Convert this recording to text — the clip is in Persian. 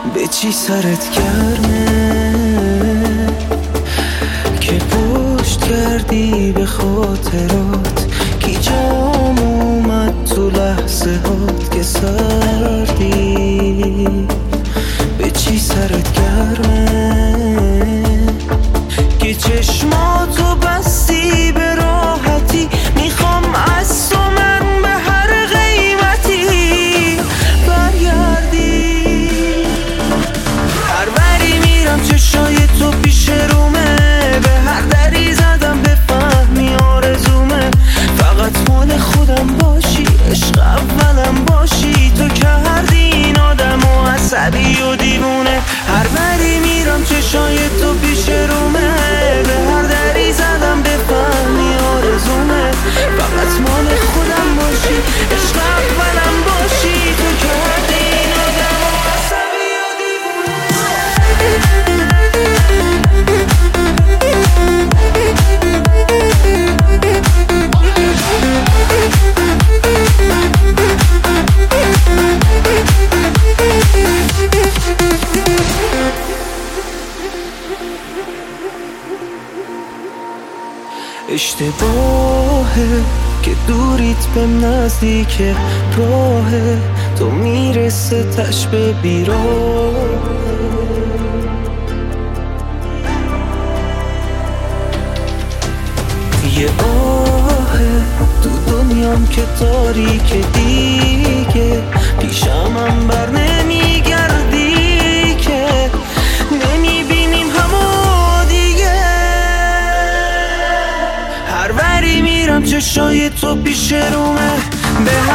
به چی سرت گرمه که پشت کردی به خاطرات؟ کی جام اومد تو لحظه هات که سردی؟ به چی سرت گرمه که چشماتو بستی به راحتی؟ میخوام از تو من به هر قیمتی برگردی. هر وری میرم چشای تو پیش رومه، به هر دری زدم بفهمی آرزومه. فقط مال خودم باشی، عشق اولم باشی. تو کردی این آدمو عصبی و دیوونه. هر وری میرم چشای تو پیش رومه، به هر دری زدم بفهمی آرزومه. فقط مال خودم باشی، عشق اولم باشی. تو کردی این آدمو عصبی و دیوونه. اشتباهه که دوریت بهم نزدیکه، راهه تو میرسه تش به بیراه. یه آهه تو دنیام که تاریکه دیگه، پیشم بر نمیگردی که نمیبینیم همو دیگه. هر وری میرم چشای تو پیش رومه، به